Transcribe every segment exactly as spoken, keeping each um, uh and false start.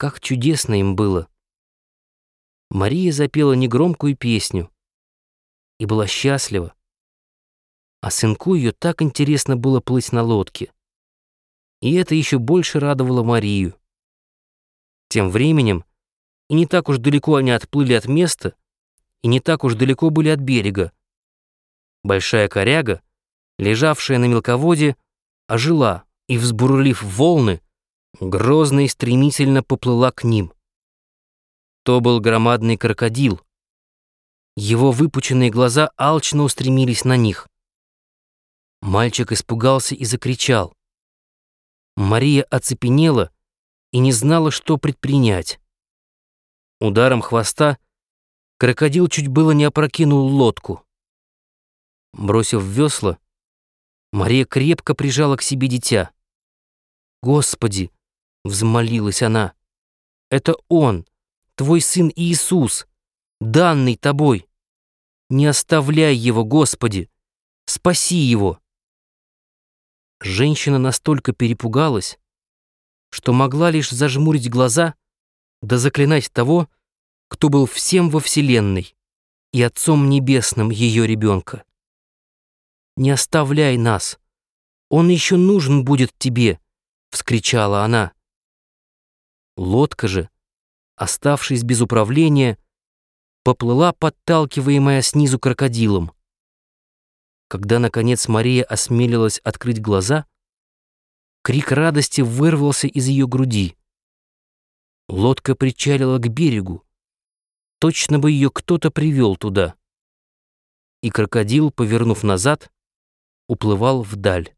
как чудесно им было. Мария запела негромкую песню и была счастлива, а сынку ее так интересно было плыть на лодке. И это еще больше радовало Марию. Тем временем и не так уж далеко они отплыли от места, и не так уж далеко были от берега. Большая коряга, лежавшая на мелководье, ожила и, взбурлив волны, грозно и стремительно поплыла к ним. То был громадный крокодил. Его выпученные глаза алчно устремились на них. Мальчик испугался и закричал. Мария оцепенела и не знала, что предпринять. Ударом хвоста крокодил чуть было не опрокинул лодку. Бросив весла, Мария крепко прижала к себе дитя. «Господи!» — взмолилась она. «Это Он, Твой Сын Иисус, данный Тобой. Не оставляй Его, Господи! Спаси Его!» Женщина настолько перепугалась, что могла лишь зажмурить глаза да заклинать того, кто был всем во вселенной и Отцом Небесным ее ребенка. «Не оставляй нас! Он еще нужен будет тебе!» — вскричала она. Лодка же, оставшись без управления, поплыла, подталкиваемая снизу крокодилом. Когда, наконец, Мария осмелилась открыть глаза, крик радости вырвался из ее груди. Лодка причалила к берегу. Точно бы ее кто-то привел туда. И крокодил, повернув назад, уплывал вдаль.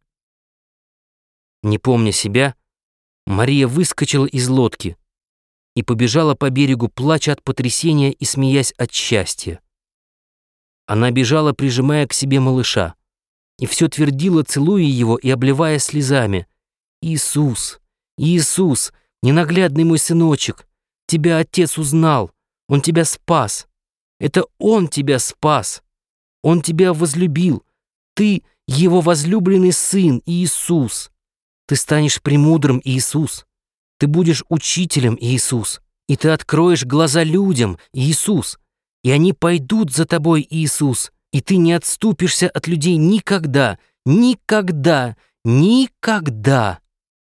Не помня себя, Мария выскочила из лодки и побежала по берегу, плача от потрясения и смеясь от счастья. Она бежала, прижимая к себе малыша, и все твердила, целуя его и обливая слезами: «Иисус, Иисус, ненаглядный мой сыночек, тебя Отец узнал, Он тебя спас. Это Он тебя спас. Он тебя возлюбил. Ты Его возлюбленный Сын Иисус. Ты станешь премудрым, Иисус. Ты будешь учителем, Иисус. И ты откроешь глаза людям, Иисус. И они пойдут за тобой, Иисус. И ты не отступишься от людей никогда, никогда, никогда».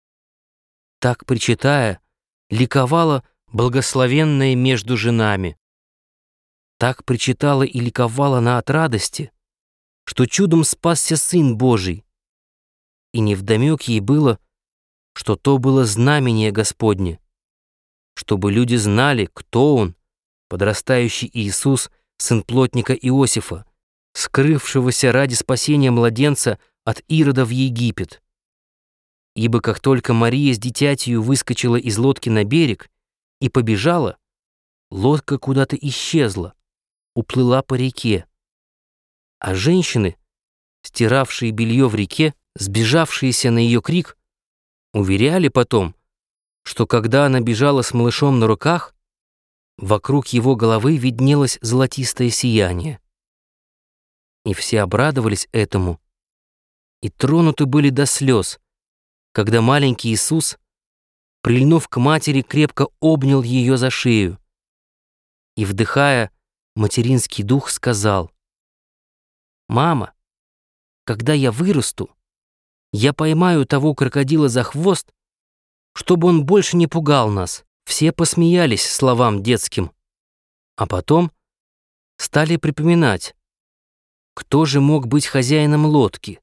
Так, причитая, ликовала благословенная между женами. Так причитала и ликовала она от радости, что чудом спасся Сын Божий. И невдомек ей было, что то было знамение Господне, чтобы люди знали, кто Он, подрастающий Иисус, сын плотника Иосифа, скрывшегося ради спасения младенца от Ирода в Египет. Ибо как только Мария с дитятью выскочила из лодки на берег и побежала, лодка куда-то исчезла, уплыла по реке. А женщины, стиравшие белье в реке, сбежавшиеся на ее крик, уверяли потом, что когда она бежала с малышом на руках, вокруг его головы виднелось золотистое сияние. И все обрадовались этому и тронуты были до слез, когда маленький Иисус, прильнув к матери, крепко обнял ее за шею и, вдыхая материнский дух, сказал: «Мама, когда я вырасту, я поймаю того крокодила за хвост, чтобы он больше не пугал нас». Все посмеялись словам детским, а потом стали припоминать, кто же мог быть хозяином лодки.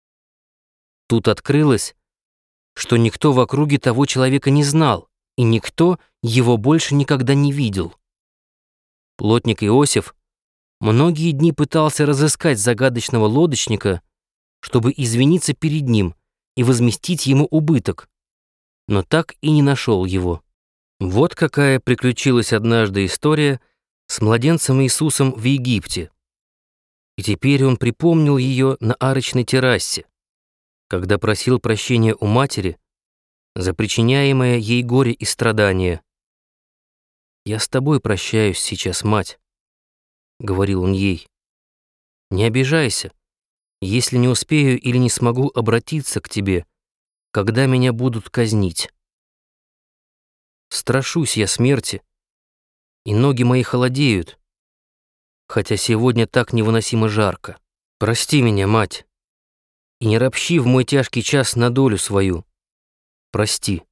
Тут открылось, что никто в округе того человека не знал, и никто его больше никогда не видел. Плотник Иосиф многие дни пытался разыскать загадочного лодочника, чтобы извиниться перед ним и возместить ему убыток, но так и не нашел его. Вот какая приключилась однажды история с младенцем Иисусом в Египте. И теперь он припомнил ее на арочной террасе, когда просил прощения у матери за причиняемое ей горе и страдания. «Я с тобой прощаюсь сейчас, мать», — говорил он ей. «Не обижайся, если не успею или не смогу обратиться к тебе, когда меня будут казнить». Страшусь я смерти, и ноги мои холодеют, хотя сегодня так невыносимо жарко. Прости меня, мать, и не ропщи в мой тяжкий час на долю свою. Прости.